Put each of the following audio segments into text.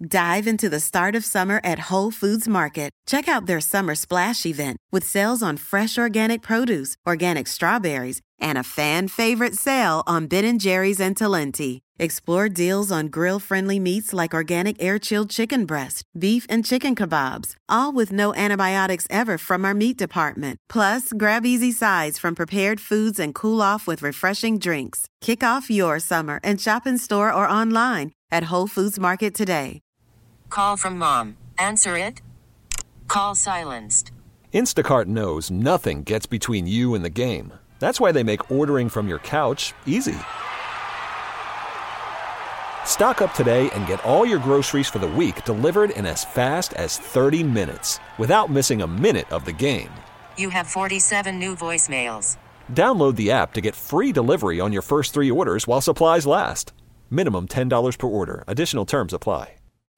Dive into the start of summer at Whole Foods Market. Check out their Summer Splash event with sales on fresh organic produce, organic strawberries, and a fan-favorite sale on Ben & Jerry's and Talenti. Explore deals on grill-friendly meats like organic air-chilled chicken breast, beef and chicken kebabs, all with no antibiotics ever from our meat department. Plus, grab easy sides from prepared foods and cool off with refreshing drinks. Kick off your summer and shop in store or online at Whole Foods Market today. Call from mom. Answer it. Call silenced. Instacart knows nothing gets between you and the game. That's why they make ordering from your couch easy. Stock up today and get all your groceries for the week delivered in as fast as 30 minutes without missing a minute of the game. You have 47 new voicemails. Download the app to get free delivery on your first 3 orders while supplies last. Minimum $10 per order. Additional terms apply.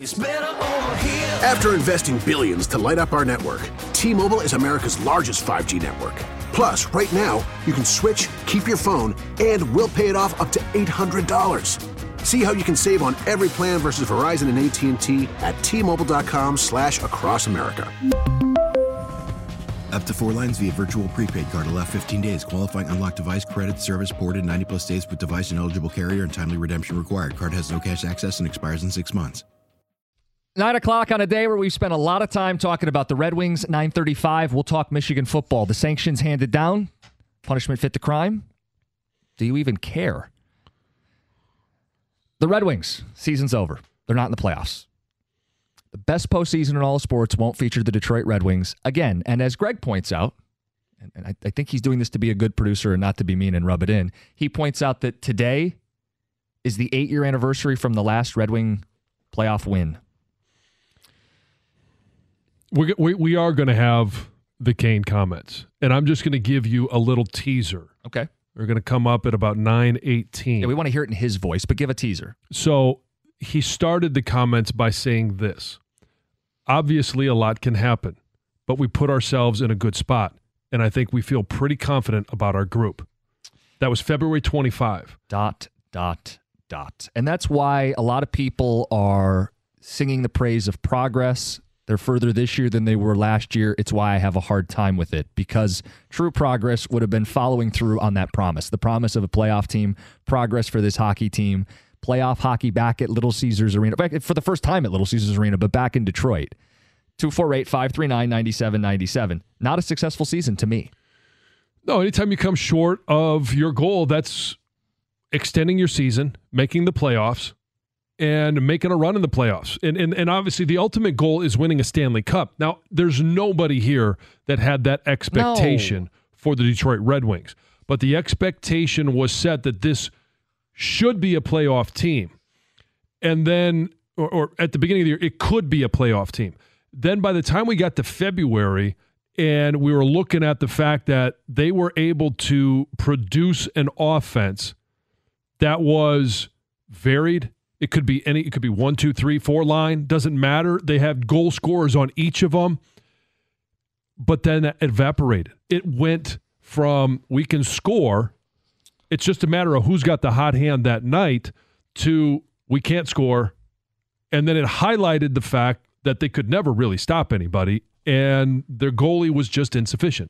After investing billions to light up our network, T-Mobile is America's largest 5G network. Plus, right now, you can switch, keep your phone, and we'll pay it off up to $800. See how you can save on every plan versus Verizon and AT&T at T-Mobile.com/across America. Up to 4 lines via virtual prepaid card. Allow 15 days. Qualifying unlocked device credit service ported 90-plus days with device and eligible carrier and timely redemption required. Card has no cash access and expires in 6 months. 9 o'clock on a day where we've spent a lot of time talking about the Red Wings. 9:35, we'll talk Michigan football. The sanctions handed down. Punishment fit the crime. Do you even care? The Red Wings, season's over. They're not in the playoffs. The best postseason in all of sports won't feature the Detroit Red Wings again. And as Greg points out, and I think he's doing this to be a good producer and not to be mean and rub it in, he points out that today is the 8-year anniversary from the last Red Wing playoff win. We are going to have the Kane comments, and I'm just going to give you a little teaser. Okay. They're going to come up at about 9:18. Yeah, we want to hear it in his voice, but give a teaser. So he started the comments by saying this. Obviously, a lot can happen, but we put ourselves in a good spot, and I think we feel pretty confident about our group. That was February 25. ... And that's why a lot of people are singing the praise of progress. They're further this year than they were last year. It's why I have a hard time with it, because true progress would have been following through on that promise, the promise of a playoff team, progress for this hockey team, playoff hockey back at Little Caesars Arena, back for the first time at Little Caesars Arena, but back in Detroit. 248-539-9797. Not a successful season to me. No, anytime you come short of your goal, that's extending your season, making the playoffs, and making a run in the playoffs. And obviously the ultimate goal is winning a Stanley Cup. Now, there's nobody here that had that expectation for the Detroit Red Wings. But the expectation was set that this should be a playoff team. And then, or at the beginning of the year, it could be a playoff team. Then by the time we got to February and we were looking at the fact that they were able to produce an offense that was varied. It could be 1, 2, 3, 4 line. Doesn't matter. They have goal scorers on each of them. But then that evaporated. It went from we can score, it's just a matter of who's got the hot hand that night, to we can't score. And then it highlighted the fact that they could never really stop anybody, and their goalie was just insufficient.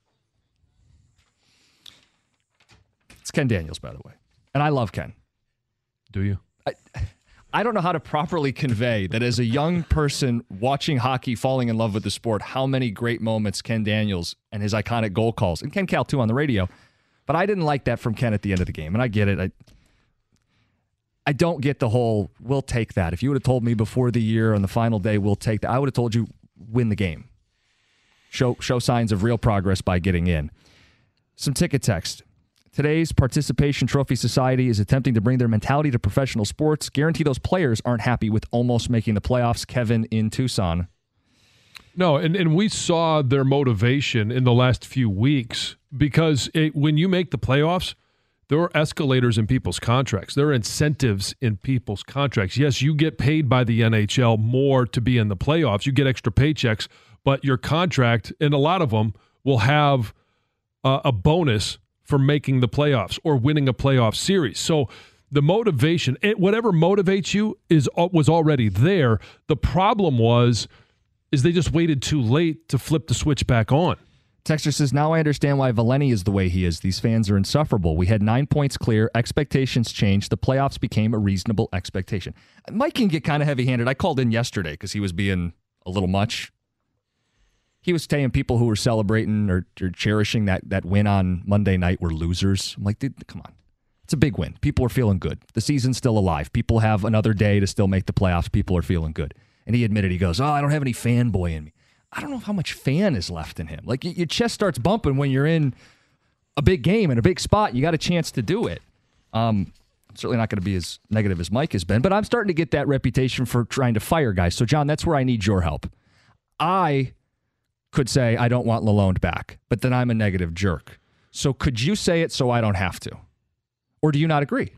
It's Ken Daniels, by the way. And I love Ken. Do you? I don't know how to properly convey that as a young person watching hockey, falling in love with the sport, how many great moments Ken Daniels and his iconic goal calls, and Ken Cal too on the radio, but I didn't like that from Ken at the end of the game, and I get it. I don't get the whole, we'll take that. If you would have told me before the year on the final day, we'll take that, I would have told you, win the game. Show signs of real progress by getting in. Some ticket text. Today's Participation Trophy Society is attempting to bring their mentality to professional sports. Guarantee those players aren't happy with almost making the playoffs. Kevin in Tucson. No, and we saw their motivation in the last few weeks because when you make the playoffs, there are escalators in people's contracts. There are incentives in people's contracts. Yes, you get paid by the NHL more to be in the playoffs. You get extra paychecks, but your contract, and a lot of them, will have a bonus for making the playoffs or winning a playoff series. So The motivation, whatever motivates you, was already there. The problem is they just waited too late to flip the switch back on. Texter says, now I understand why Valenti is the way he is. These fans are insufferable. We had 9 points clear. Expectations changed. The playoffs became a reasonable expectation. Mike can get kind of heavy-handed. I called in yesterday because he was being a little much. He was saying people who were celebrating or cherishing that win on Monday night were losers. I'm like, dude, come on. It's a big win. People are feeling good. The season's still alive. People have another day to still make the playoffs. People are feeling good. And he admitted, he goes, I don't have any fanboy in me. I don't know how much fan is left in him. Like, your chest starts bumping when you're in a big game and a big spot. You got a chance to do it. I'm certainly not going to be as negative as Mike has been, but I'm starting to get that reputation for trying to fire guys. So, John, that's where I need your help. I could say I don't want Lalonde back, but then I'm a negative jerk. So could you say it so I don't have to? Or do you not agree?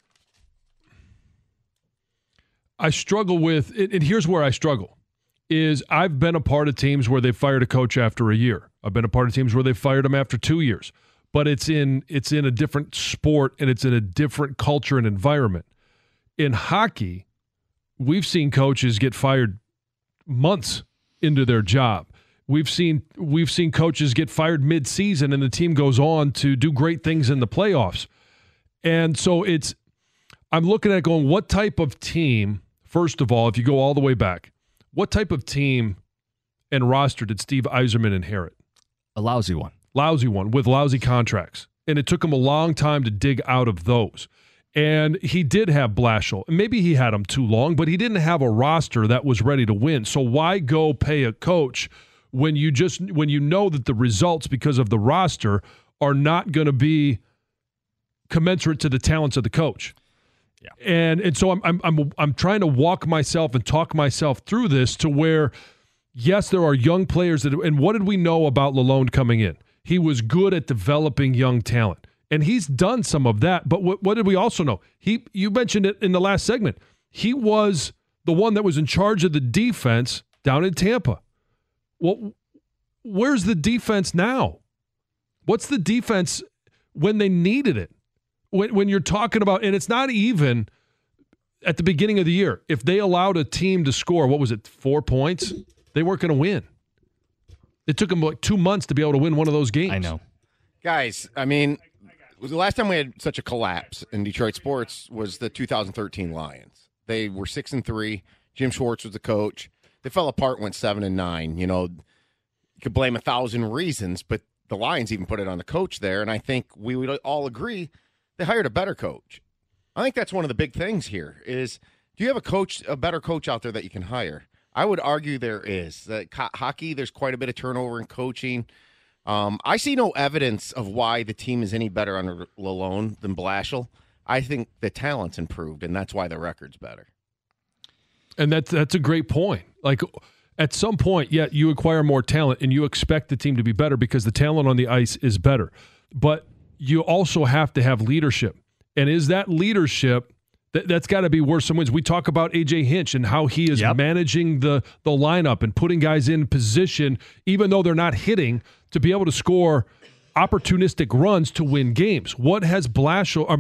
I struggle with it, and here's where I struggle. Is I've been a part of teams where they fired a coach after a year. I've been a part of teams where they fired him after 2 years. But it's in a different sport, and it's in a different culture and environment. In hockey, we've seen coaches get fired months into their job. We've seen coaches get fired mid-season, and the team goes on to do great things in the playoffs. And so I'm looking at it going, what type of team, first of all, if you go all the way back, what type of team and roster did Steve Yzerman inherit? A lousy one. Lousy one with lousy contracts. And it took him a long time to dig out of those. And he did have Blashill. Maybe he had him too long, but he didn't have a roster that was ready to win. So why go pay a coach when you know that the results because of the roster are not going to be commensurate to the talents of the coach? Yeah. And so I'm trying to walk myself and talk myself through this to where, yes, there are young players and what did we know about Lalonde coming in? He was good at developing young talent, and he's done some of that. But what did we also know? You mentioned it in the last segment. He was the one that was in charge of the defense down in Tampa. Well, where's the defense now? What's the defense when they needed it? When you're talking about, and it's not even at the beginning of the year, if they allowed a team to score, 4 points, they weren't going to win. It took them like 2 months to be able to win one of those games. I know. Guys, I mean, the last time we had such a collapse in Detroit sports was the 2013 Lions. They were 6-3. Jim Schwartz was the coach. They fell apart, went 7-9. You know, you could blame 1,000 reasons, but the Lions even put it on the coach there, and I think we would all agree they hired a better coach. I think that's one of the big things here is, do you have a better coach out there that you can hire? I would argue there is. Hockey, there's quite a bit of turnover in coaching. I see no evidence of why the team is any better under Lalonde than Blashill. I think the talent's improved, and that's why the record's better. And that's a great point. Like, at some point, yeah, you acquire more talent, and you expect the team to be better because the talent on the ice is better. But you also have to have leadership. And is that leadership, that's got to be worth some wins. We talk about A.J. Hinch and how he is managing the lineup and putting guys in position, even though they're not hitting, to be able to score opportunistic runs to win games. What has what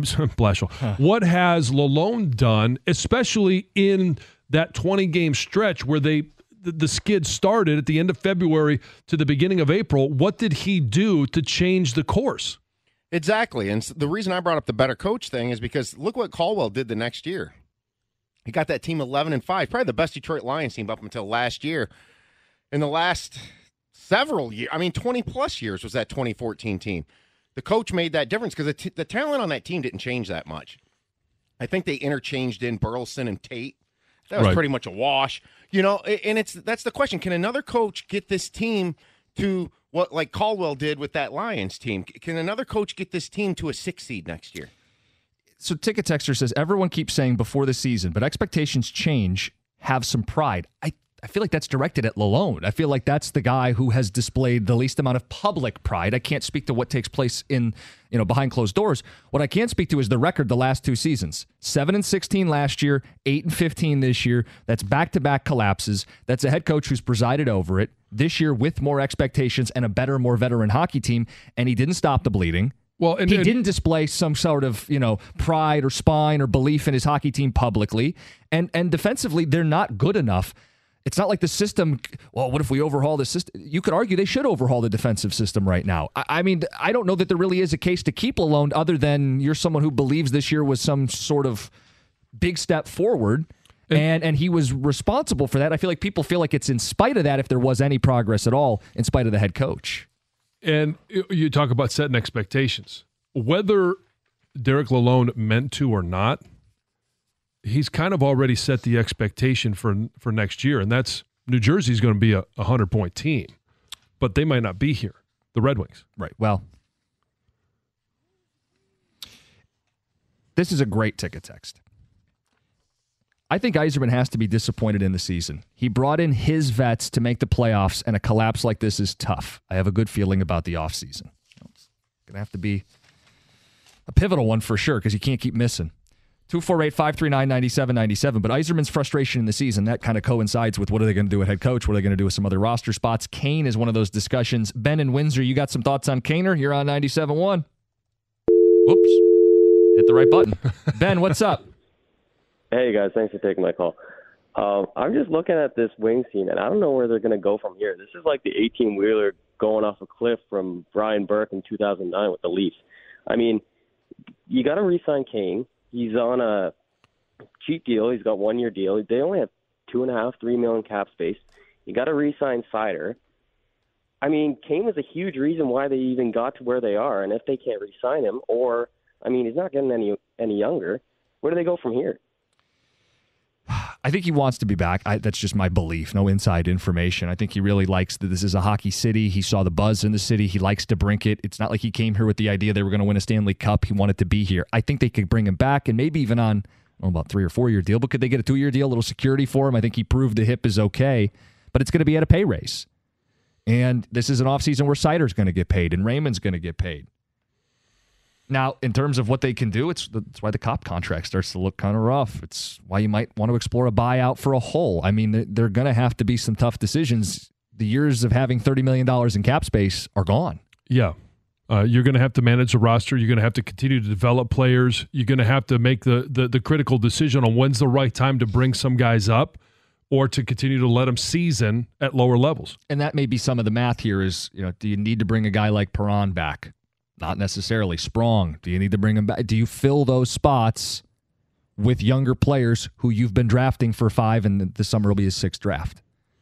has Lalonde done, especially in that 20-game stretch where the skid started at the end of February to the beginning of April? What did he do to change the course? Exactly. And the reason I brought up the better coach thing is because look what Caldwell did the next year. He got that team 11-5, probably the best Detroit Lions team up until last year. In the last several years, 20-plus years was that 2014 team. The coach made that difference because the talent on that team didn't change that much. I think they interchanged in Burleson and Tate. That was pretty much a wash. You know, and that's the question. Can another coach get this team to what like Caldwell did with that Lions team? Can another coach get this team to a 6 seed next year? So Ticket Texter says, everyone keeps saying before the season, but expectations change, have some pride. I feel like that's directed at Lalonde. I feel like that's the guy who has displayed the least amount of public pride. I can't speak to what takes place in, behind closed doors. What I can speak to is the record the last 2 seasons. 7-16 last year, 8-15 this year. That's back-to-back collapses. That's a head coach who's presided over it this year with more expectations and a better, more veteran hockey team, and he didn't stop the bleeding. Well, he didn't display some sort of, pride or spine or belief in his hockey team publicly. And defensively, they're not good enough. It's not like the system, well, what if we overhaul the system? You could argue they should overhaul the defensive system right now. I mean, I don't know that there really is a case to keep Lalonde other than you're someone who believes this year was some sort of big step forward. And he was responsible for that. I feel like people feel like it's in spite of that if there was any progress at all, in spite of the head coach. And you talk about setting expectations. Whether Derek Lalonde meant to or not, he's kind of already set the expectation for next year, and that's New Jersey's going to be a 100-point team, but they might not be here, the Red Wings. Right. Well, this is a great ticket text. I think Yzerman has to be disappointed in the season. He brought in his vets to make the playoffs, and a collapse like this is tough. I have a good feeling about the offseason. It's going to have to be a pivotal one for sure because you can't keep missing. 248-539-9797. But Yzerman's frustration in the season, that kind of coincides with what are they going to do at head coach? What are they going to do with some other roster spots? Kane is one of those discussions. Ben in Windsor, you got some thoughts on Kaner? You're on 97.1. Whoops. Hit the right button. Ben, what's up? Hey, guys. Thanks for taking my call. I'm just looking at this Wings team, and I don't know where they're going to go from here. This is like the 18-wheeler going off a cliff from Brian Burke in 2009 with the Leafs. I mean, you got to re-sign Kane. He's on a cheap deal. He's got a 1-year deal. They only have $2.5-3 million cap space. You got to re-sign Seider. I mean, Kane was a huge reason why they even got to where they are, and if they can't re-sign him, or, I mean, he's not getting any younger, where do they go from here? I think he wants to be back. That's just my belief. No inside information. I think he really likes that this is a hockey city. He saw the buzz in the city. He likes to brink it. It's not like he came here with the idea they were going to win a Stanley Cup. He wanted to be here. I think they could bring him back and maybe even on, I don't know about 3 or 4 year deal, but could they get a 2-year deal, a little security for him? I think he proved the hip is okay, but it's going to be at a pay raise. And this is an offseason where Seider's going to get paid and Raymond's going to get paid. Now, in terms of what they can do, it's why the Cop contract starts to look kind of rough. It's why you might want to explore a buyout for a Hull. I mean, they're going to have to be some tough decisions. The years of having $30 million in cap space are gone. Yeah. You're going to have to manage the roster. You're going to have to continue to develop players. You're going to have to make the critical decision on when's the right time to bring some guys up or to continue to let them season at lower levels. And that may be some of the math here is, do you need to bring a guy like Perron back? Not necessarily. Sprong, do you need to bring him back? Do you fill those spots with younger players who you've been drafting for 5 and this summer will be his 6th draft?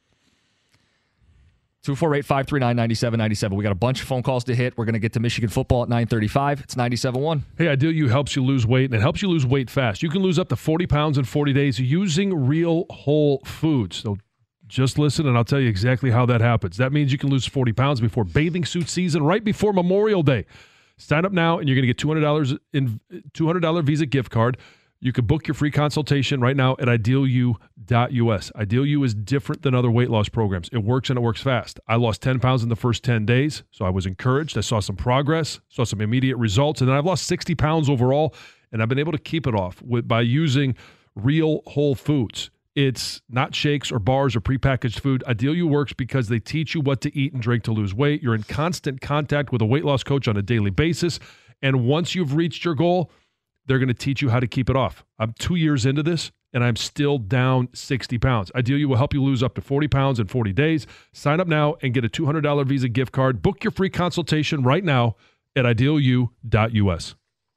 248-539-9797. We got a bunch of phone calls to hit. We're going to get to Michigan football at 9:35. It's 97.1. Hey, Ideal You helps you lose weight, and it helps you lose weight fast. You can lose up to 40 pounds in 40 days using real whole foods. So just listen, and I'll tell you exactly how that happens. That means you can lose 40 pounds before bathing suit season, right before Memorial Day. Sign up now, and you're going to get $200 Visa gift card. You can book your free consultation right now at idealu.us. Ideal You is different than other weight loss programs. It works, and it works fast. I lost 10 pounds in the first 10 days, so I was encouraged. I saw some progress, saw some immediate results, and then I've lost 60 pounds overall, and I've been able to keep it off by using real whole foods. It's not shakes or bars or prepackaged food. Ideal You works because they teach you what to eat and drink to lose weight. You're in constant contact with a weight loss coach on a daily basis. And once you've reached your goal, they're going to teach you how to keep it off. I'm 2 years into this, and I'm still down 60 pounds. Ideal You will help you lose up to 40 pounds in 40 days. Sign up now and get a $200 Visa gift card. Book your free consultation right now at idealu.us.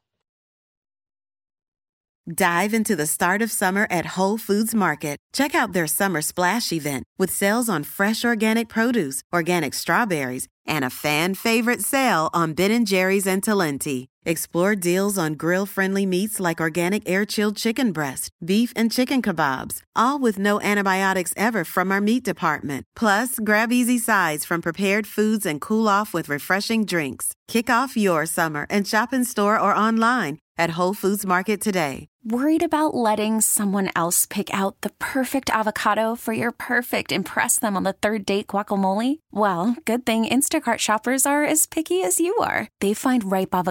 Dive into the start of summer at Whole Foods Market. Check out their Summer Splash event with sales on fresh organic produce, organic strawberries, and a fan-favorite sale on Ben & Jerry's and Talenti. Explore deals on grill-friendly meats like organic air-chilled chicken breast, beef and chicken kebabs, all with no antibiotics ever from our meat department. Plus, grab easy sides from prepared foods and cool off with refreshing drinks. Kick off your summer and shop in store or online at Whole Foods Market today. Worried about letting someone else pick out the perfect avocado for your perfect impress them on the third date guacamole? Well, good thing Instacart shoppers are as picky as you are. They find ripe avocados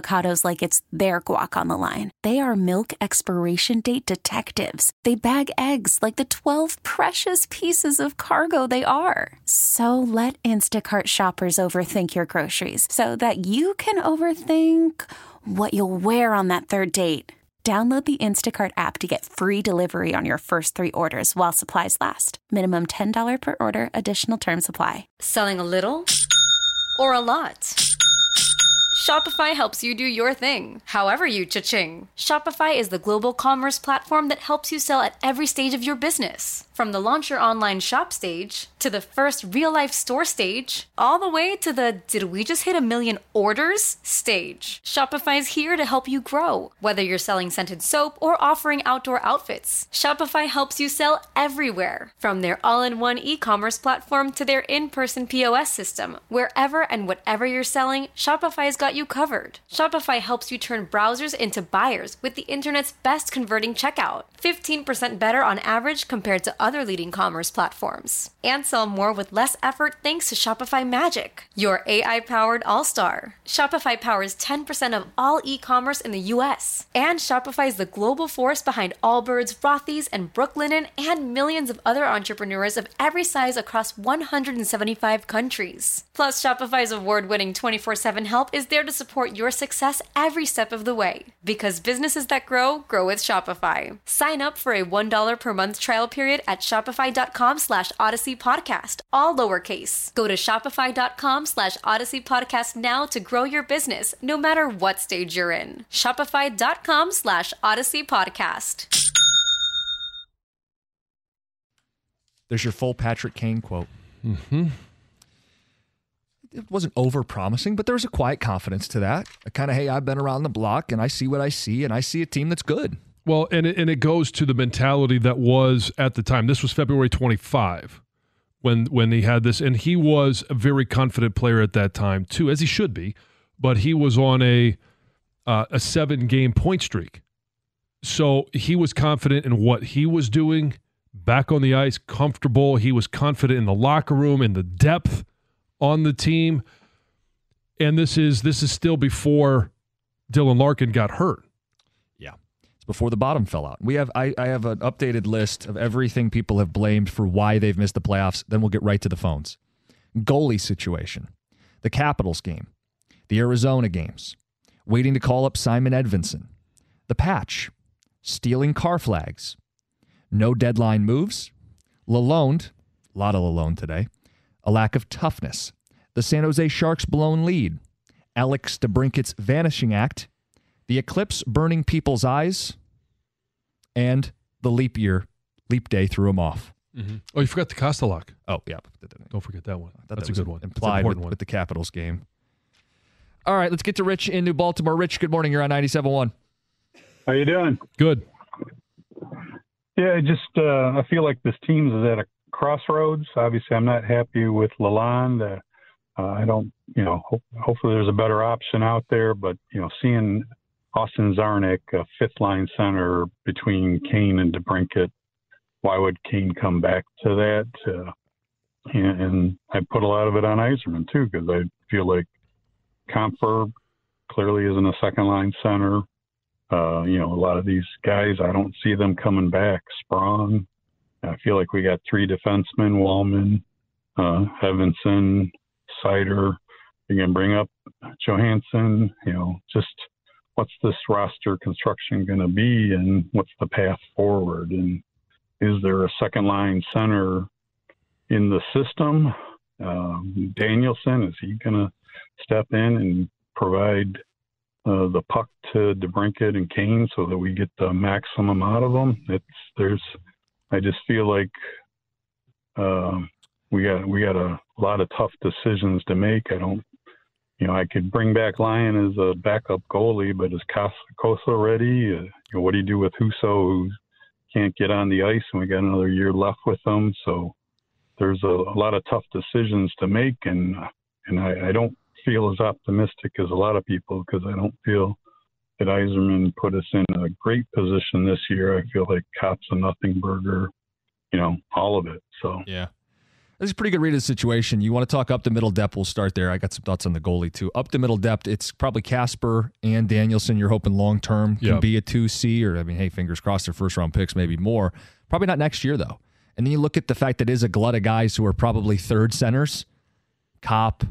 like it's their guac on the line. They are milk expiration date detectives. They bag eggs like the 12 precious pieces of cargo they are. So let Instacart shoppers overthink your groceries so that you can overthink what you'll wear on that third date. Download the Instacart app to get free delivery on your first 3 orders while supplies last. Minimum $10 per order. Additional terms apply. Selling a little or a lot? Shopify helps you do your thing, however you cha-ching. Shopify is the global commerce platform that helps you sell at every stage of your business. From the launch your online shop stage, to the first real-life store stage, all the way to the did we just hit 1 million orders stage. Shopify's here to help you grow. Whether you're selling scented soap or offering outdoor outfits, Shopify helps you sell everywhere. From their all-in-one e-commerce platform to their in-person POS system, wherever and whatever you're selling, Shopify's got you covered. Shopify helps you turn browsers into buyers with the internet's best converting checkout. 15% better on average compared to other leading commerce platforms. And sell more with less effort thanks to Shopify Magic, your AI-powered all-star. Shopify powers 10% of all e-commerce in the U.S. And Shopify is the global force behind Allbirds, Rothy's, and Brooklinen, and millions of other entrepreneurs of every size across 175 countries. Plus, Shopify's award-winning 24/7 help is there to support your success every step of the way. Because businesses that grow, grow with Shopify. Sign up for a $1 per month trial period at shopify.com/Odyssey Podcast, all lowercase. Go to shopify.com/Odyssey Podcast now to grow your business, no matter what stage you're in. Shopify.com/Odyssey Podcast. There's your full Patrick Kane quote. Mm-hmm. It wasn't over-promising, but there was a quiet confidence to that. A kind of, hey, I've been around the block, and I see what I see, and I see a team that's good. Well, and it goes to the mentality that was at the time. This was February 25 when he had this, and he was a very confident player at that time too, as he should be. But he was on a 7-game point streak, so he was confident in what he was doing, back on the ice, comfortable. He was confident in the locker room, in the depth on the team, and this is still before Dylan Larkin got hurt. Before the bottom fell out. I have an updated list of everything people have blamed for why they've missed the playoffs. Then we'll get right to the phones. Goalie situation. The Capitals game. The Arizona games. Waiting to call up Simon Edvinsson. The patch. Stealing car flags. No deadline moves. Lalonde. A lot of Lalonde today. A lack of toughness. The San Jose Sharks' blown lead. Alex DeBrincat's vanishing act. The eclipse burning people's eyes, and the leap day threw him off. Mm-hmm. Oh, you forgot the Kostelak. Oh, yeah. Don't forget that one. That's a good one. Implied with the Capitals game. All right, let's get to Rich in New Baltimore. Rich, good morning. You're on 97.1. How you doing? Good. Yeah, I feel like this team is at a crossroads. Obviously, I'm not happy with Lalonde. I don't, hopefully there's a better option out there, but, seeing Austin Czarnik, a fifth-line center between Kane and DeBrincat. Why would Kane come back to that? And I put a lot of it on Yzerman, too, because I feel like Compher clearly isn't a second-line center. A lot of these guys, I don't see them coming back. Sprong. I feel like we got 3 defensemen, Wallman, Evanson, Sider. You can bring up Johansson, just what's this roster construction going to be and what's the path forward? And is there a second line center in the system? Danielson, is he going to step in and provide the puck to DeBrincat and Kane so that we get the maximum out of them? I just feel like we got a lot of tough decisions to make. I could bring back Lyon as a backup goalie, but is Kosa ready? What do you do with Husso, who can't get on the ice, and we got another year left with him? So there's a lot of tough decisions to make, and I don't feel as optimistic as a lot of people because I don't feel that Yzerman put us in a great position this year. I feel like Kopp's a nothing burger, all of it. So yeah. This is a pretty good read of the situation. You want to talk up to middle depth, we'll start there. I got some thoughts on the goalie, too. Up to middle depth, it's probably Casper and Danielson. You're hoping long-term can be a 2C, or, hey, fingers crossed, their first-round picks, maybe more. Probably not next year, though. And then you look at the fact that it is a glut of guys who are probably third centers. Kopp,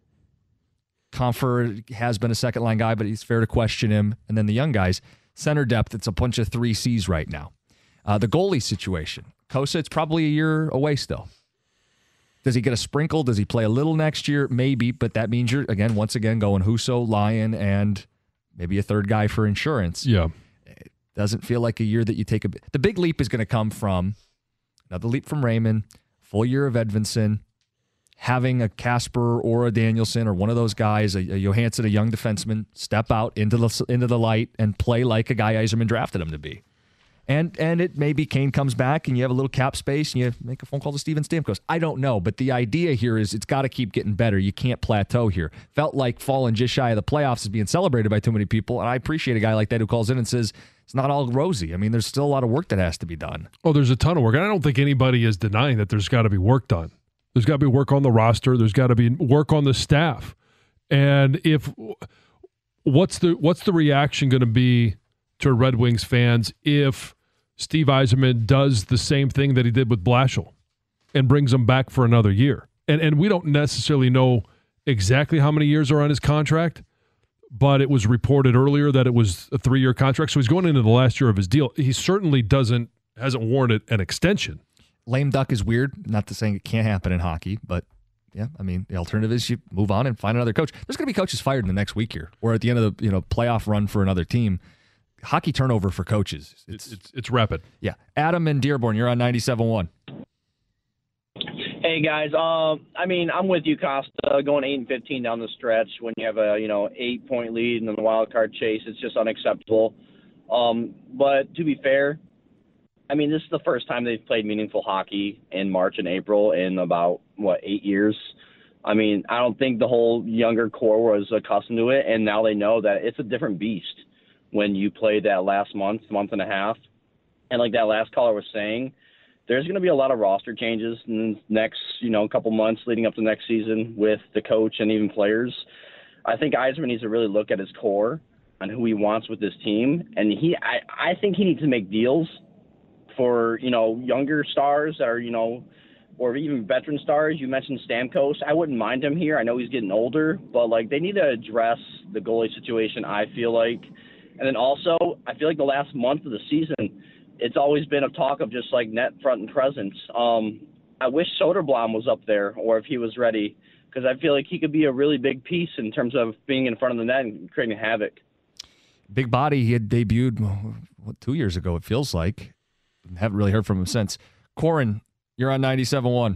Comfer has been a second-line guy, but it's fair to question him. And then the young guys. Center depth, it's a bunch of 3Cs right now. The goalie situation. Kosa, it's probably a year away still. Does he get a sprinkle? Does he play a little next year? Maybe, but that means you're, once again, going Husso, Lyon, and maybe a third guy for insurance. Yeah. It doesn't feel like a year that you take the big leap is going to come from another leap from Raymond, full year of Edvinsson, having a Casper or a Danielson or one of those guys, a Johansson, a young defenseman, step out into the light and play like a guy Yzerman drafted him to be. And it maybe Kane comes back and you have a little cap space and you make a phone call to Steven Stamkos. I don't know, but the idea here is it's got to keep getting better. You can't plateau here. Felt like falling just shy of the playoffs is being celebrated by too many people, and I appreciate a guy like that who calls in and says it's not all rosy. There's still a lot of work that has to be done. Oh, there's a ton of work. And I don't think anybody is denying that there's got to be work done. There's got to be work on the roster. There's got to be work on the staff. And what's the reaction going to be to Red Wings fans if Steve Yzerman does the same thing that he did with Blashill and brings him back for another year? And we don't necessarily know exactly how many years are on his contract, but it was reported earlier that it was a 3-year contract. So he's going into the last year of his deal. He certainly hasn't warranted an extension. Lame duck is weird. Not to saying it can't happen in hockey, but yeah, the alternative is you move on and find another coach. There's going to be coaches fired in the next week here, or at the end of the playoff run for another team. Hockey turnover for coaches. It's rapid. Yeah. Adam in Dearborn, you're on 97.1. Hey guys, I'm with you, Costa. Going 8-15 down the stretch when you have a 8-point lead and then the wild card chase, it's just unacceptable. But to be fair, this is the first time they've played meaningful hockey in March and April in about 8 years. I don't think the whole younger core was accustomed to it, and now they know that it's a different beast when you play that last month and a half. And like that last caller was saying, there's going to be a lot of roster changes in the next, couple months leading up to next season with the coach and even players. I think Yzerman needs to really look at his core and who he wants with this team. And I think he needs to make deals for, younger stars or even veteran stars. You mentioned Stamkos. I wouldn't mind him here. I know he's getting older, but they need to address the goalie situation, I feel like. And then also, I feel like the last month of the season, it's always been a talk of just net front and presence. I wish Soderblom was up there, or if he was ready, because I feel like he could be a really big piece in terms of being in front of the net and creating havoc. Big body. He had debuted 2 years ago, it feels like. Haven't really heard from him since. Corin, you're on 97.1.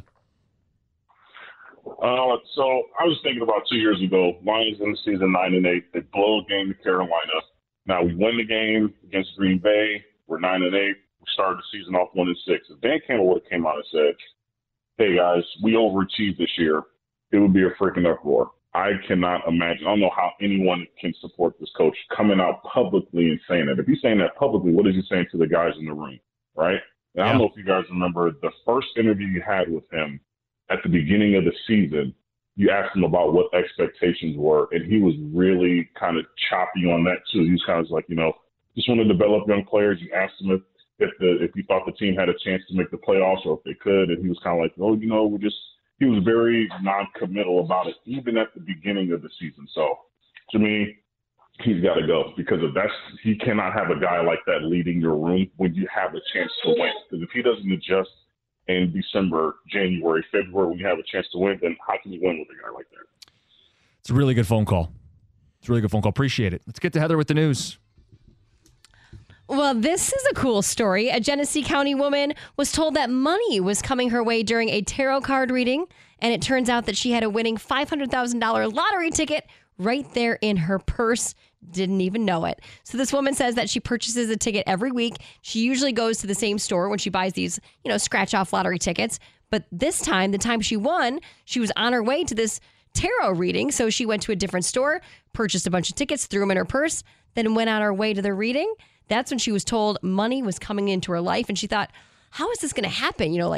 So I was thinking about 2 years ago, Lions in the season 9-8. They blow a game to Carolina. Now we win the game against Green Bay. We're 9-8. We started the season off 1-6. If Dan Campbell would have came out and said, "Hey guys, we overachieved this year," it would be a freaking uproar. I cannot imagine. I don't know how anyone can support this coach coming out publicly and saying that. If he's saying that publicly, what is he saying to the guys in the room, right? And I don't know if you guys remember the first interview you had with him at the beginning of the season. You asked him about what expectations were, and he was really kind of choppy on that too. He was kind of like, just want to develop young players. You asked him if you thought the team had a chance to make the playoffs or if they could, and he was kind of like, he was very non-committal about it, even at the beginning of the season. So, to me, he's got to go because he cannot have a guy like that leading your room when you have a chance to win. Because if he doesn't adjust in December, January, February, when you have a chance to win, then how can you win with a guy like that? It's a really good phone call. Appreciate it. Let's get to Heather with the news. Well, this is a cool story. A Genesee County woman was told that money was coming her way during a tarot card reading, and it turns out that she had a winning $500,000 lottery ticket right there in her purse. Didn't even know it. So this woman says that she purchases a ticket every week. She usually goes to the same store when she buys these, scratch-off lottery tickets. But this time, the time she won, she was on her way to this tarot reading. So she went to a different store, purchased a bunch of tickets, threw them in her purse, then went on her way to the reading. That's when she was told money was coming into her life. And she thought, how is this going to happen?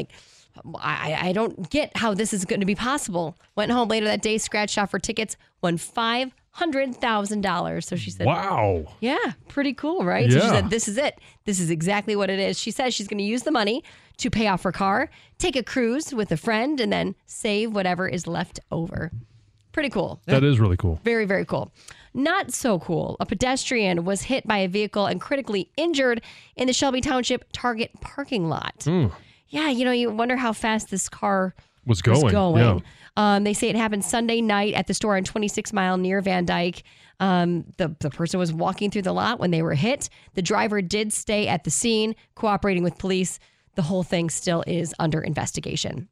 I don't get how this is going to be possible. Went home later that day, scratched off her tickets, won $500,000. So she said, wow. Yeah, pretty cool, right? So she Yeah. said, this is it. This is exactly what it is. She says she's going to use the money to pay off her car, take a cruise with a friend, and then save whatever is left over. Pretty cool. That is really cool. Very, very cool. Not so cool. A pedestrian was hit by a vehicle and critically injured in the Shelby Township Target parking lot. Yeah, you wonder how fast this car Was going. Yeah. They say it happened Sunday night at the store on 26 Mile near Van Dyke. The person was walking through the lot when they were hit. The driver did stay at the scene, cooperating with police. The whole thing still is under investigation.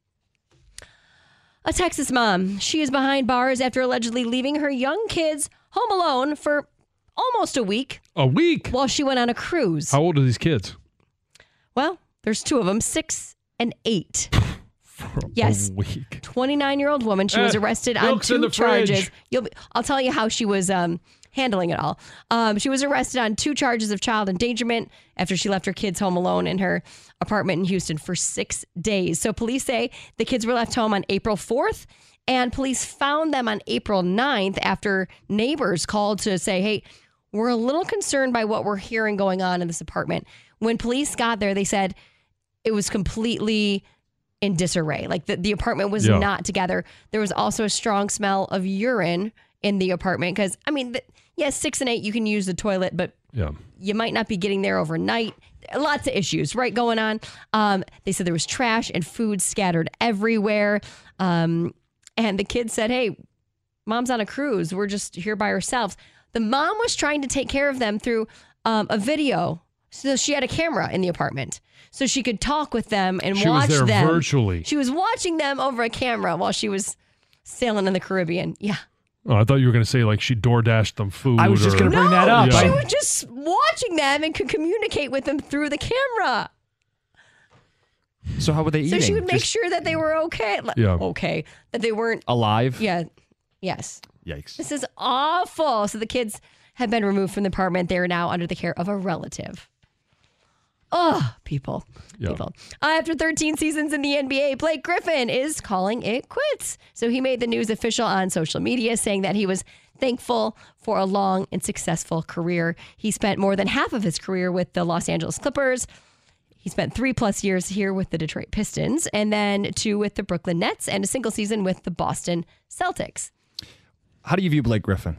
A Texas mom. She is behind bars after allegedly leaving her young kids home alone for almost a week. A week? While she went on a cruise. How old are these kids? Well, there's two of them, 6 and 8. Yes. A week. 29-year-old woman. She was arrested on milk's in 2 the fridge. charges. I'll tell you how she was handling it all. She was arrested on 2 charges of child endangerment after she left her kids home alone in her apartment in Houston for 6 days. So police say the kids were left home on April 4th, and police found them on April 9th after neighbors called to say, hey, we're a little concerned by what we're hearing going on in this apartment. When police got there, they said it was completely in disarray. Like the apartment was not together. There was also a strong smell of urine in the apartment because, 6 and 8, you can use the toilet, but you might not be getting there overnight. Lots of issues, right, going on. They said there was trash and food scattered everywhere. And the kids said, hey, mom's on a cruise. We're just here by ourselves. The mom was trying to take care of them through a video. So she had a camera in the apartment so she could talk with them and watch was there them virtually. She was watching them over a camera while she was sailing in the Caribbean. Yeah. Oh, I thought you were going to say like she DoorDashed them food. I was just going to bring that up. She was just watching them and could communicate with them through the camera. So how were they eating? So she would make sure that they were okay. Okay. That they weren't alive. Yeah. Yes. Yikes. This is awful. So the kids have been removed from the apartment. They are now under the care of a relative. Oh, people. After 13 seasons in the NBA, Blake Griffin is calling it quits. So he made the news official on social media, saying that he was thankful for a long and successful career. He spent more than half of his career with the Los Angeles Clippers. He spent 3+ years here with the Detroit Pistons, and then 2 with the Brooklyn Nets, and a single season with the Boston Celtics. How do you view Blake Griffin?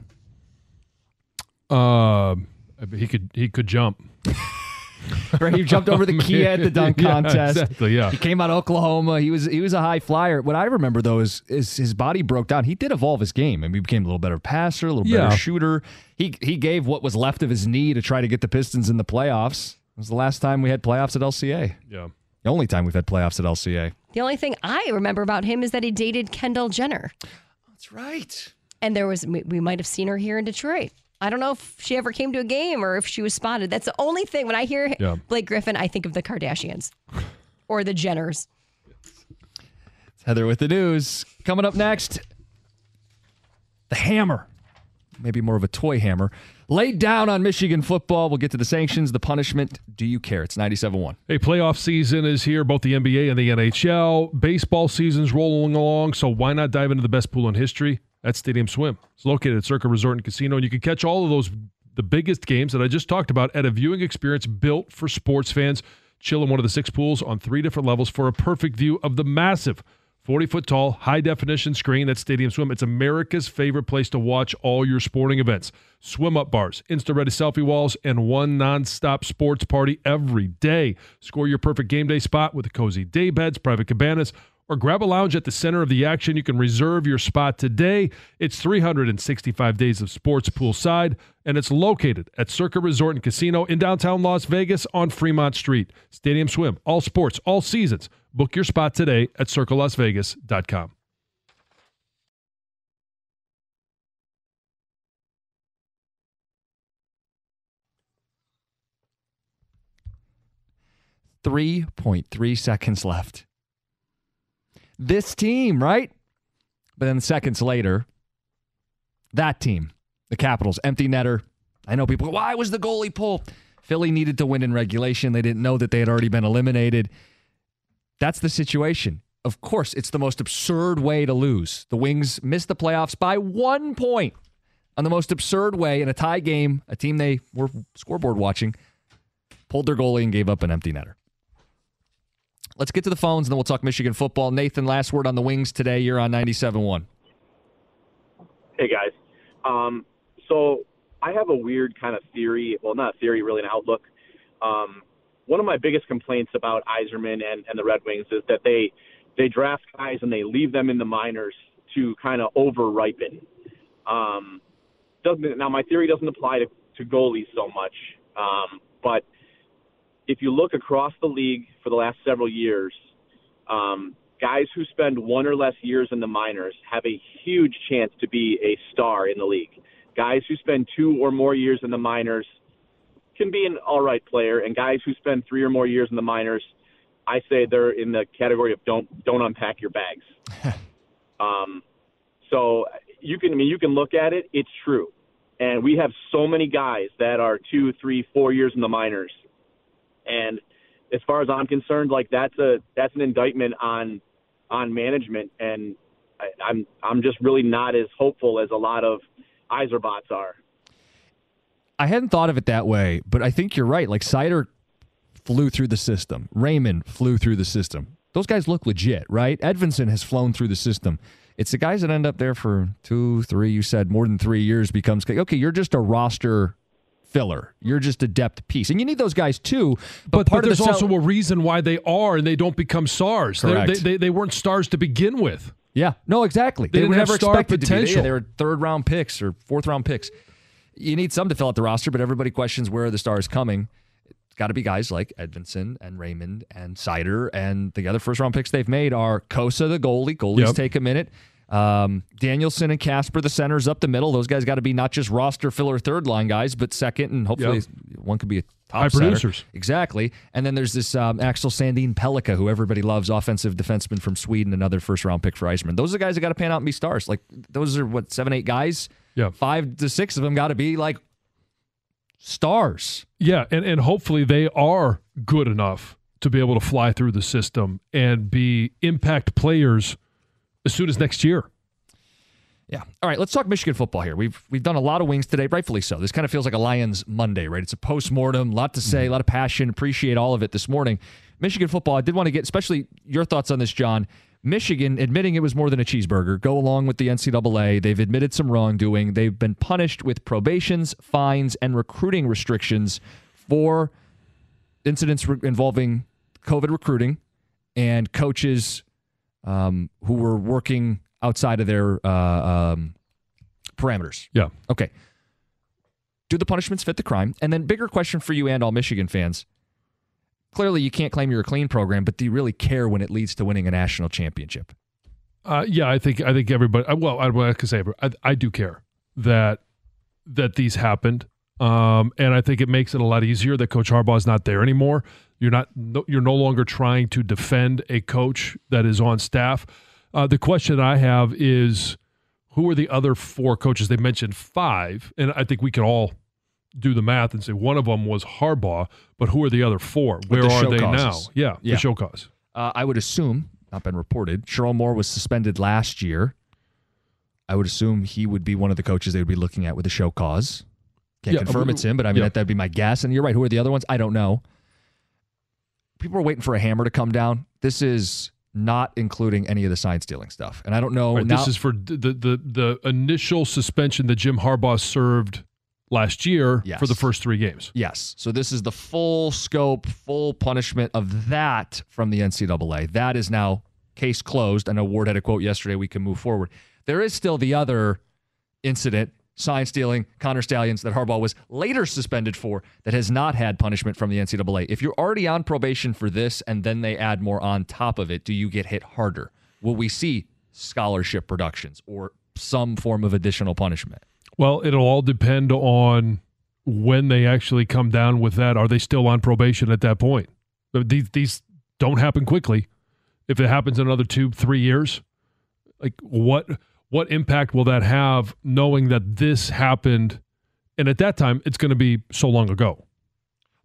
He could jump. Right, he jumped over the key at the dunk contest. Exactly, yeah. He came out of Oklahoma. He was a high flyer. What I remember though is his body broke down. He did evolve his game and he became a little better passer, a little better shooter. He gave what was left of his knee to try to get the Pistons in the playoffs. It was the last time we had playoffs at LCA. Yeah. The only time we've had playoffs at LCA. The only thing I remember about him is that he dated Kendall Jenner. That's right. And we might have seen her here in Detroit. I don't know if she ever came to a game or if she was spotted. That's the only thing. When I hear Blake Griffin, I think of the Kardashians or the Jenners. It's Heather with the news. Coming up next, the hammer, maybe more of a toy hammer, laid down on Michigan football. We'll get to the sanctions, the punishment. Do you care? It's 97.1. Hey, playoff season is here, both the NBA and the NHL. Baseball season's rolling along, so why not dive into the best pool in history? That's Stadium Swim. It's located at Circa Resort and Casino, and you can catch all of the biggest games that I just talked about at a viewing experience built for sports fans. Chill in one of the 6 pools on 3 different levels for a perfect view of the massive 40-foot-tall, high-definition screen at Stadium Swim. It's America's favorite place to watch all your sporting events. Swim-up bars, Insta-ready selfie walls, and one nonstop sports party every day. Score your perfect game day spot with cozy day beds, private cabanas, or grab a lounge at the center of the action. You can reserve your spot today. It's 365 days of sports poolside, and it's located at Circa Resort and Casino in downtown Las Vegas on Fremont Street. Stadium Swim, all sports, all seasons. Book your spot today at circalasvegas.com. .3 seconds left. This team, right? But then seconds later, that team, the Capitals, empty netter. I know people go, why was the goalie pull? Philly needed to win in regulation. They didn't know that they had already been eliminated. That's the situation. Of course, it's the most absurd way to lose. The Wings missed the playoffs by 1 point on the most absurd way in a tie game. A team they were scoreboard watching pulled their goalie and gave up an empty netter. Let's get to the phones, and then we'll talk Michigan football. Nathan, last word on the Wings today. You're on 97.1. Hey, guys. So I have a weird kind of theory. Well, not a theory, really an outlook. One of my biggest complaints about Yzerman and the Red Wings is that they draft guys and they leave them in the minors to kind of over-ripen. Now, my theory doesn't apply to goalies so much, but if you look across the league for the last several years, guys who spend 1 or less years in the minors have a huge chance to be a star in the league. Guys who spend 2 or more years in the minors can be an all right player, and guys who spend 3 or more years in the minors, I say they're in the category of don't unpack your bags. So you can look at it; it's true, and we have so many guys that are 2, 3, 4 years in the minors, and as far as I'm concerned, like that's an indictment on management, and I'm just really not as hopeful as a lot of Yzerbots are. I hadn't thought of it that way, but I think you're right. Like Seider flew through the system. Raymond flew through the system. Those guys look legit, right? Edvinson has flown through the system. It's the guys that end up there for 2, 3, you said more than 3 years becomes, okay, you're just a roster filler. You're just a depth piece. And you need those guys too. But there's also a reason why they are and they don't become stars. They weren't stars to begin with. Yeah, no, exactly. They were didn't never have star expected potential. to be. They were 3rd-round picks or 4th-round picks. You need some to fill out the roster, but everybody questions where are the stars coming. It's got to be guys like Edvinson and Raymond and Seider, and the other first-round picks they've made are Kosa, the goalie. Goalies take a minute. Danielson and Casper, the centers up the middle. Those guys got to be not just roster filler third-line guys, but second, and hopefully one could be a top high center. producers. Exactly. And then there's this Axel Sandin Pellikka, who everybody loves, offensive defenseman from Sweden, another first-round pick for Yzerman. Those are the guys that got to pan out and be stars. Like, those are, 7, 8 guys? Yeah. 5 to 6 of them got to be, like, stars. Yeah, and hopefully they are good enough to be able to fly through the system and be impact players as soon as next year. Yeah. All right, let's talk Michigan football here. We've done a lot of Wings today, rightfully so. This kind of feels like a Lions Monday, right? It's a post-mortem, a lot to say, a lot of passion. Appreciate all of it this morning. Michigan football, I did want to get, especially your thoughts on this, John. Michigan admitting it was more than a cheeseburger. Go along with the NCAA. They've admitted some wrongdoing. They've been punished with probations, fines, and recruiting restrictions for incidents involving COVID recruiting and coaches who were working outside of their parameters. Yeah. Okay. Do the punishments fit the crime? And then bigger question for you and all Michigan fans. Clearly, you can't claim you're a clean program, but do you really care when it leads to winning a national championship? Yeah, I think everybody. Well, I could say I do care that these happened, and I think it makes it a lot easier that Coach Harbaugh is not there anymore. You're no longer trying to defend a coach that is on staff. The question I have is, who are the other 4 coaches? They mentioned 5, and I think we can all do the math and say one of them was Harbaugh, but who are the other 4? Where are they now? Yeah, the show cause. I would assume, not been reported, Sherrone Moore was suspended last year. I would assume he would be one of the coaches they would be looking at with a show cause. Can't confirm it's him, but I mean, that'd be my guess. And you're right, who are the other ones? I don't know. People are waiting for a hammer to come down. This is not including any of the sign stealing stuff. And I don't know. Right, this is for the initial suspension that Jim Harbaugh served last year for the first 3 games. Yes. So this is the full scope, full punishment of that from the NCAA. That is now case closed. I know Ward had a quote yesterday. We can move forward. There is still the other incident, sign stealing, Connor Stallions, that Harbaugh was later suspended for, that has not had punishment from the NCAA. If you're already on probation for this and then they add more on top of it, do you get hit harder? Will we see scholarship reductions or some form of additional punishment? Well, it'll all depend on when they actually come down with that. Are they still on probation at that point? These don't happen quickly. If it happens in another 2-3 years, like what impact will that have, knowing that this happened? And at that time, it's going to be so long ago.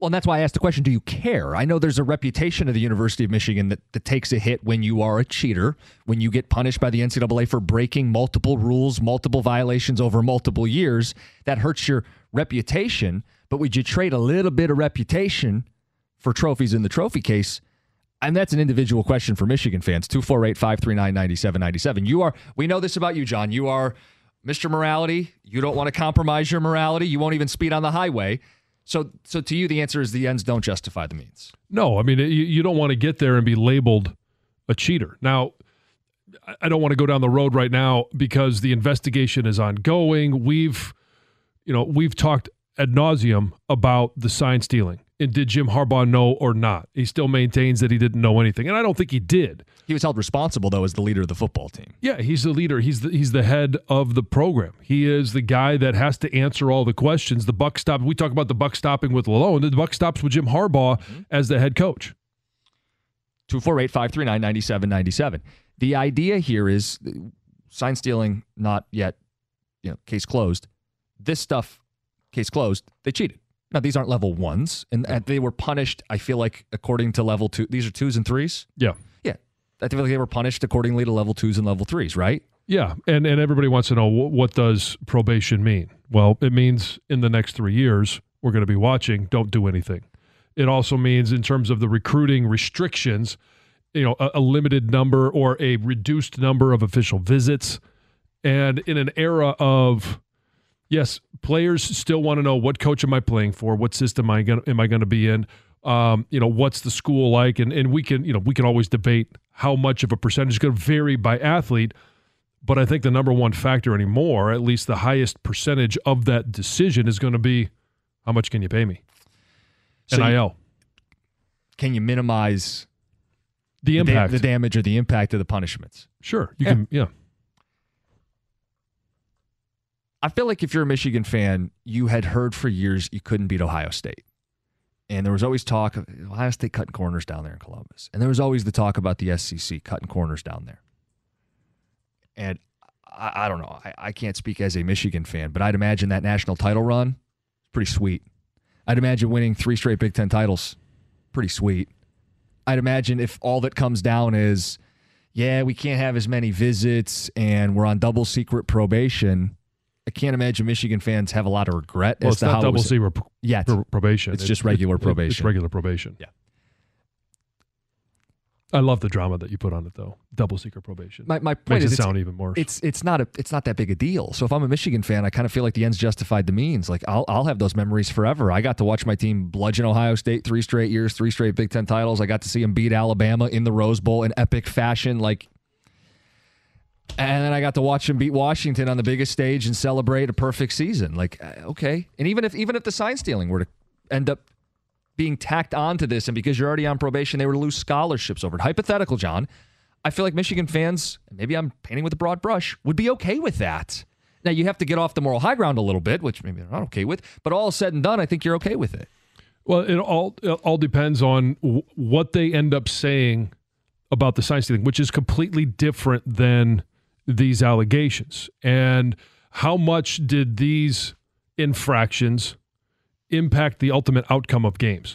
Well, and that's why I asked the question, do you care? I know there's a reputation of the University of Michigan that takes a hit when you are a cheater, when you get punished by the NCAA for breaking multiple rules, multiple violations over multiple years. That hurts your reputation. But would you trade a little bit of reputation for trophies in the trophy case? And that's an individual question for Michigan fans. 248-539-9797. We know this about you, John. You are Mr. Morality. You don't want to compromise your morality. You won't even speed on the highway. So to you, the answer is the ends don't justify the means. No, I mean, you don't want to get there and be labeled a cheater. Now, I don't want to go down the road right now because the investigation is ongoing. We've talked ad nauseum about the sign stealing. And did Jim Harbaugh know or not? He still maintains that he didn't know anything. And I don't think he did. He was held responsible, though, as the leader of the football team. Yeah, he's the leader. He's the head of the program. He is the guy that has to answer all the questions. The buck stops. We talk about the buck stopping with Lalone. The buck stops with Jim Harbaugh as the head coach. 248-539-9797. The idea here is sign stealing, not yet, case closed. This stuff, case closed, they cheated. Now, these aren't level ones, and they were punished, I feel like, according to level two. These are 2s and 3s? Yeah. Yeah. I feel like they were punished accordingly to level 2s and level 3s, right? Yeah, and everybody wants to know, what does probation mean? Well, it means in the next 3 years, we're going to be watching, don't do anything. It also means in terms of the recruiting restrictions, a limited number or a reduced number of official visits. And in an era of... yes, players still want to know, what coach am I playing for? What system am I going to be in? What's the school like? And we can always debate how much of a percentage is going to vary by athlete. But I think the number one factor anymore, at least the highest percentage of that decision, is going to be, how much can you pay me? So NIL. Can you minimize the impact, the damage, or the impact of the punishments? Sure, you can. Yeah. I feel like if you're a Michigan fan, you had heard for years you couldn't beat Ohio State. And there was always talk of Ohio State cutting corners down there in Columbus. And there was always the talk about the SEC cutting corners down there. And I don't know. I can't speak as a Michigan fan, but I'd imagine that national title run is pretty sweet. I'd imagine winning 3 straight Big Ten titles, pretty sweet. I'd imagine if all that comes down is, we can't have as many visits and we're on double secret probation, I can't imagine Michigan fans have a lot of regret as to how it's not double secret probation. It's just regular probation. It's regular probation. Yeah. I love the drama that you put on it, though. Double secret probation. My point makes is, it sound even worse. It's not that big a deal. So if I'm a Michigan fan, I kind of feel like the ends justified the means. Like I'll have those memories forever. I got to watch my team bludgeon Ohio State 3 straight years, 3 straight Big Ten titles. I got to see them beat Alabama in the Rose Bowl in epic fashion. And then I got to watch them beat Washington on the biggest stage and celebrate a perfect season. Okay. And even if the sign stealing were to end up being tacked onto this, and because you're already on probation, they were to lose scholarships over it. Hypothetical, John. I feel like Michigan fans, maybe I'm painting with a broad brush, would be okay with that. Now, you have to get off the moral high ground a little bit, which maybe they're not okay with, but all said and done, I think you're okay with it. Well, it all depends on what they end up saying about the sign stealing, which is completely different than these allegations. And how much did these infractions impact the ultimate outcome of games?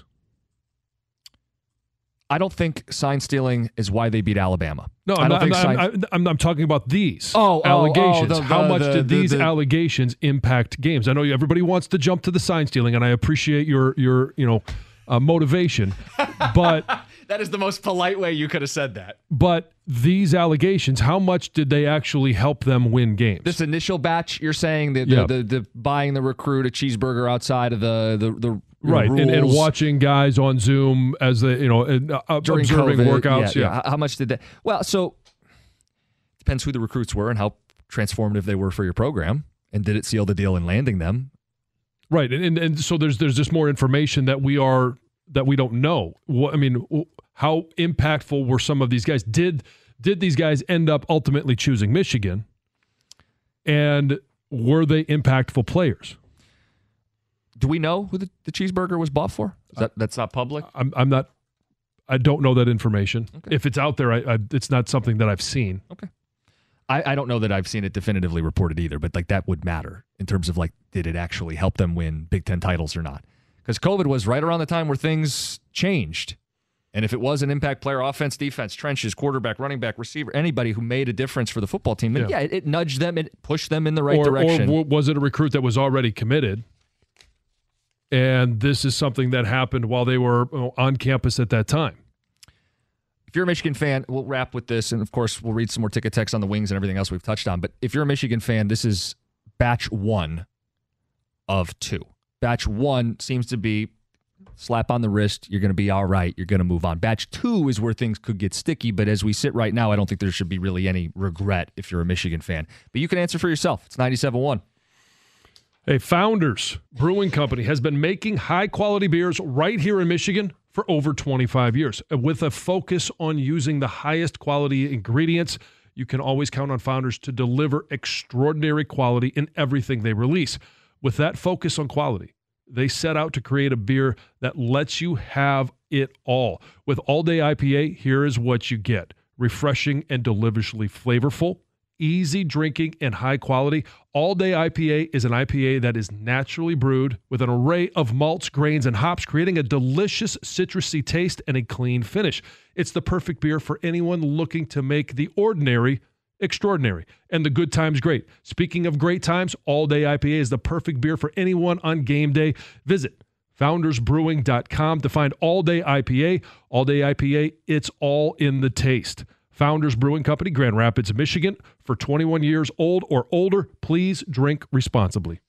I don't think sign stealing is why they beat Alabama. No, I'm talking about these allegations. How much did these allegations impact games? I know everybody wants to jump to the sign stealing, and I appreciate your motivation, but that is the most polite way you could have said that. But these allegations, how much did they actually help them win games? This initial batch, you're saying the buying the recruit a cheeseburger outside of the right, and watching guys on Zoom as they observing COVID, workouts. Yeah. How much did that? Well, so depends who the recruits were and how transformative they were for your program, and did it seal the deal in landing them? Right, and so there's just more information that we don't know. How impactful were some of these guys? Did these guys end up ultimately choosing Michigan? And were they impactful players? Do we know who the cheeseburger was bought for? That's not public? I don't know that information. Okay. If it's out there, it's not something that I've seen. Okay. I don't know that I've seen it definitively reported either, but that would matter in terms of did it actually help them win Big Ten titles or not? Because COVID was right around the time where things changed. And if it was an impact player, offense, defense, trenches, quarterback, running back, receiver, anybody who made a difference for the football team, then it nudged them, it pushed them in the right direction. Or was it a recruit that was already committed? And this is something that happened while they were on campus at that time. If you're a Michigan fan, we'll wrap with this, and of course, we'll read some more ticket text on the Wings and everything else we've touched on. But if you're a Michigan fan, this is batch 1 of 2. Batch 1 seems to be slap on the wrist, you're going to be all right, you're going to move on. Batch 2 is where things could get sticky, but as we sit right now, I don't think there should be really any regret if you're a Michigan fan. But you can answer for yourself. It's 97.1. Hey, Founders Brewing Company has been making high-quality beers right here in Michigan for over 25 years. With a focus on using the highest quality ingredients, you can always count on Founders to deliver extraordinary quality in everything they release. With that focus on quality, they set out to create a beer that lets you have it all. With All Day IPA, here is what you get. Refreshing and deliciously flavorful, easy drinking, and high quality. All Day IPA is an IPA that is naturally brewed with an array of malts, grains, and hops, creating a delicious citrusy taste and a clean finish. It's the perfect beer for anyone looking to make the ordinary extraordinary and the good times great. Speaking of great times, All Day IPA is the perfect beer for anyone on game day. Visit foundersbrewing.com to find All Day IPA. All Day IPA, it's all in the taste. Founders Brewing Company, Grand Rapids, Michigan. For 21 years old or older, please drink responsibly.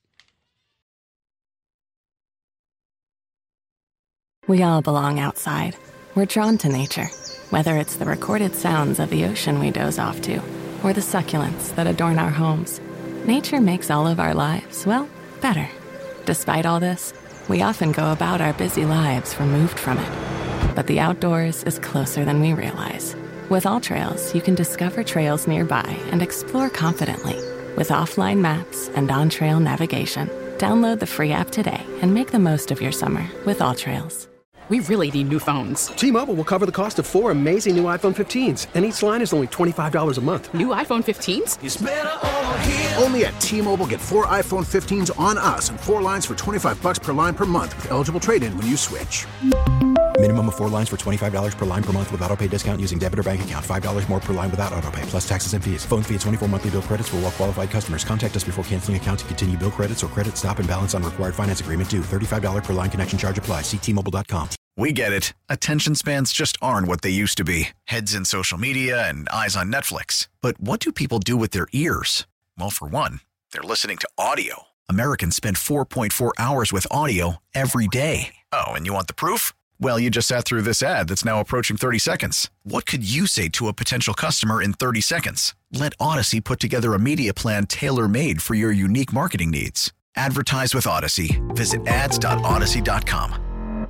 We all belong outside. We're drawn to nature, whether it's the recorded sounds of the ocean we doze off to, or the succulents that adorn our homes. Nature makes all of our lives, well, better. Despite all this, we often go about our busy lives removed from it. But the outdoors is closer than we realize. With AllTrails, you can discover trails nearby and explore confidently. With offline maps and on-trail navigation, download the free app today and make the most of your summer with AllTrails. We really need new phones. T-Mobile will cover the cost of 4 amazing new iPhone 15s, and each line is only $25 a month. New iPhone 15s? It's better over here. Only at T-Mobile, get 4 iPhone 15s on us and 4 lines for $25 per line per month with eligible trade-in when you switch. Minimum of 4 lines for $25 per line per month with autopay discount using debit or bank account. $5 more per line without autopay, plus taxes and fees. Phone fee at 24 monthly bill credits for well-qualified customers. Contact us before canceling account to continue bill credits or credit stop and balance on required finance agreement due. $35 per line connection charge applies. See T-Mobile.com. We get it. Attention spans just aren't what they used to be. Heads in social media and eyes on Netflix. But what do people do with their ears? Well, for one, they're listening to audio. Americans spend 4.4 hours with audio every day. Oh, and you want the proof? Well, you just sat through this ad that's now approaching 30 seconds. What could you say to a potential customer in 30 seconds? Let Odyssey put together a media plan tailor-made for your unique marketing needs. Advertise with Odyssey. Visit ads.odyssey.com.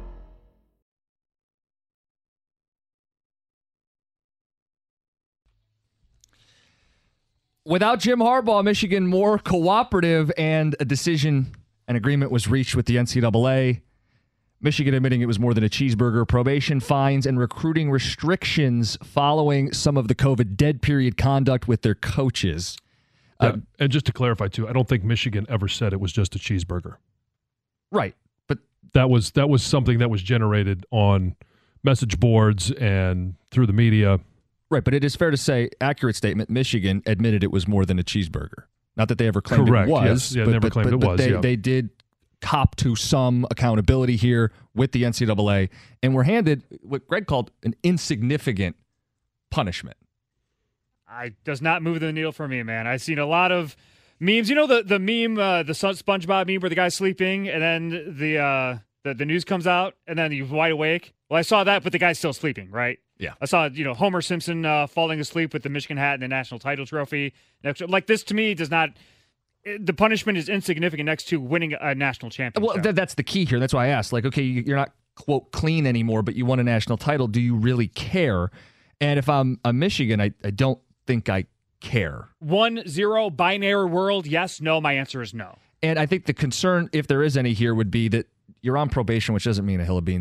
Without Jim Harbaugh, Michigan more cooperative, and a decision, an agreement was reached with the NCAA. Michigan admitting it was more than a cheeseburger, probation, fines, and recruiting restrictions following some of the COVID dead period conduct with their coaches. And just to clarify, too, I don't think Michigan ever said it was just a cheeseburger. Right. But that was something that was generated on message boards and through the media. Right, but it is fair to say, accurate statement, Michigan admitted it was more than a cheeseburger. Not that they ever claimed Correct, it was. Yes. Yeah, never claimed it was. They did cop to some accountability here with the NCAA, and were handed what Greg called an insignificant punishment. Does not move the needle for me, man. I've seen a lot of memes. You know the meme, the SpongeBob meme where the guy's sleeping, and then the news comes out, and then he's wide awake. Well, I saw that, but the guy's still sleeping, right? Yeah. I saw, Homer Simpson falling asleep with the Michigan hat and the national title trophy. Like, this to me does not. The punishment is insignificant next to winning a national championship. Well, that's the key here. That's why I asked. Like, okay, you're not, quote, clean anymore, but you won a national title. Do you really care? And if I'm a Michigan, I don't think I care. 1-0 binary world, yes, no. My answer is no. And I think the concern, if there is any here, would be that you're on probation, which doesn't mean a hill of beans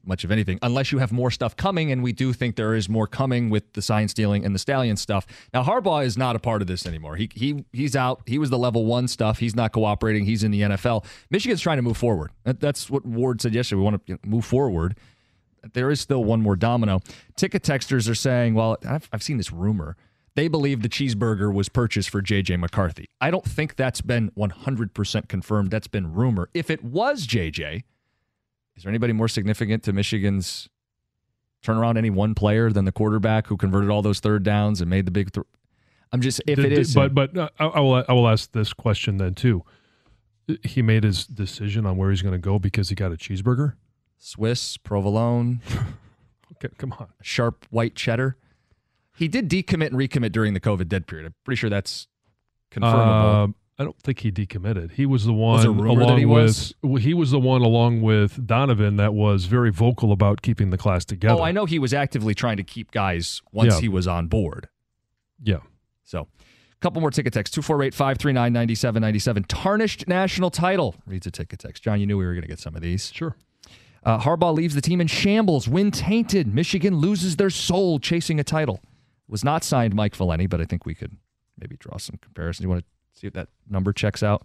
much of anything, unless you have more stuff coming, and we do think there is more coming with the sign stealing and the Stallion stuff. Now, Harbaugh is not a part of this anymore. He's out. He was the level 1 stuff. He's not cooperating. He's in the NFL. Michigan's trying to move forward. That's what Ward said yesterday. We want to move forward. There is still one more domino. Ticket texters are saying, well, I've seen this rumor. They believe the cheeseburger was purchased for J.J. McCarthy. I don't think that's been 100% confirmed. That's been rumor. If it was J.J., is there anybody more significant to Michigan's turnaround, any one player than the quarterback who converted all those third downs and made the big it is. But I will ask this question then, too. He made his decision on where he's going to go because he got a cheeseburger? Swiss, provolone. Okay, come on. Sharp white cheddar. He did decommit and recommit during the COVID dead period. I'm pretty sure that's confirmable. I don't think he decommitted. He was the one Was it rumored that he was? He was the one along with Donovan that was very vocal about keeping the class together. Oh, I know he was actively trying to keep guys once he was on board. Yeah. So, a couple more ticket texts. 248-539-9797. Tarnished national title. Reads a ticket text. John, you knew we were going to get some of these. Sure. Harbaugh leaves the team in shambles. Win tainted. Michigan loses their soul chasing a title. Was not signed Mike Valeni, but I think we could maybe draw some comparisons. You want to see if that number checks out?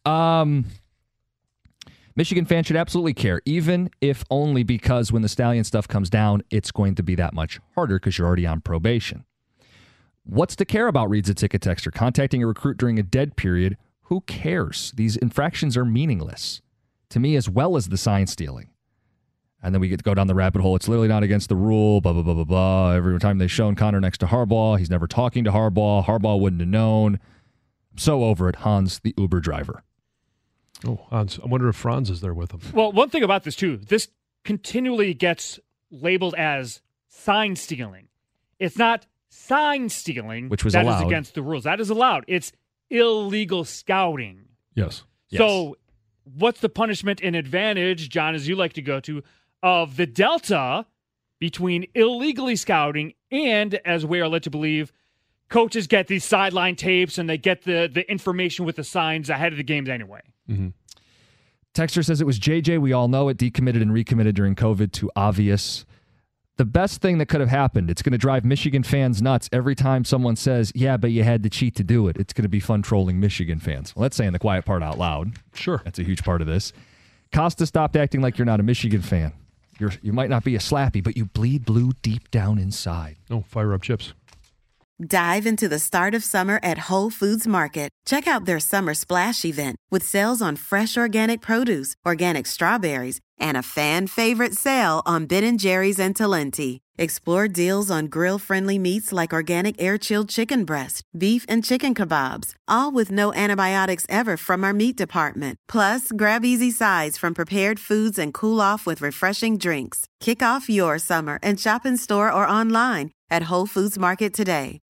Michigan fans should absolutely care, even if only because when the Stallion stuff comes down, it's going to be that much harder because you're already on probation. What's to care about, reads a ticket texter. Contacting a recruit during a dead period, who cares? These infractions are meaningless to me, as well as the sign stealing. And then we get to go down the rabbit hole. It's literally not against the rule, blah, blah, blah, blah, blah. Every time they've shown Connor next to Harbaugh, he's never talking to Harbaugh. Harbaugh wouldn't have known. I'm so over it. Hans, the Uber driver. Oh, Hans. I wonder if Franz is there with him. Well, one thing about this, too, this continually gets labeled as sign stealing. It's not sign stealing, which was that allowed. Is against the rules. That is allowed. It's illegal scouting. Yes. So what's the punishment and advantage, John, as you like to go to, of the delta between illegally scouting and, as we are led to believe, coaches get these sideline tapes and they get the information with the signs ahead of the games anyway? Mm-hmm. Texter says it was JJ. We all know it. Decommitted and recommitted during COVID. Too obvious. The best thing that could have happened, it's going to drive Michigan fans nuts every time someone says, yeah, but you had to cheat to do it. It's going to be fun trolling Michigan fans. Well, that's saying the quiet part out loud. Sure. That's a huge part of this. Costa stopped acting like you're not a Michigan fan. You might not be a slappy, but you bleed blue deep down inside. Oh, fire up chips. Dive into the start of summer at Whole Foods Market. Check out their Summer Splash event with sales on fresh organic produce, organic strawberries, and a fan-favorite sale on Ben & Jerry's and Talenti. Explore deals on grill-friendly meats like organic air-chilled chicken breast, beef and chicken kebabs, all with no antibiotics ever from our meat department. Plus, grab easy sides from prepared foods and cool off with refreshing drinks. Kick off your summer and shop in store or online at Whole Foods Market today.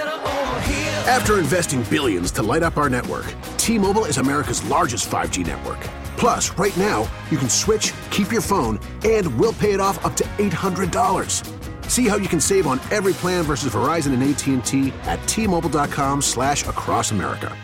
After investing billions to light up our network, T-Mobile is America's largest 5G network. Plus, right now, you can switch, keep your phone, and we'll pay it off up to $800. See how you can save on every plan versus Verizon and AT&T at T-Mobile.com/across America.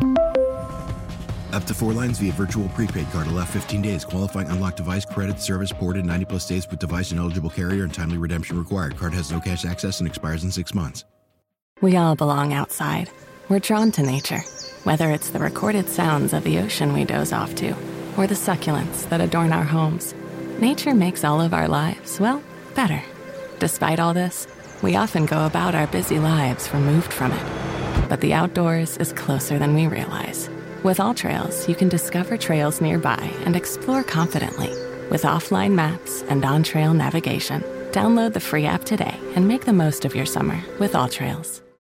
Up to 4 lines via virtual prepaid card. Allow 15 days. Qualifying unlocked device credit service ported 90+ days with device and eligible carrier and timely redemption required. Card has no cash access and expires in 6 months. We all belong outside. We're drawn to nature, whether it's the recorded sounds of the ocean we doze off to, or the succulents that adorn our homes. Nature makes all of our lives, well, better. Despite all this, we often go about our busy lives removed from it. But the outdoors is closer than we realize. With AllTrails, you can discover trails nearby and explore confidently. With offline maps and on-trail navigation, download the free app today and make the most of your summer with AllTrails.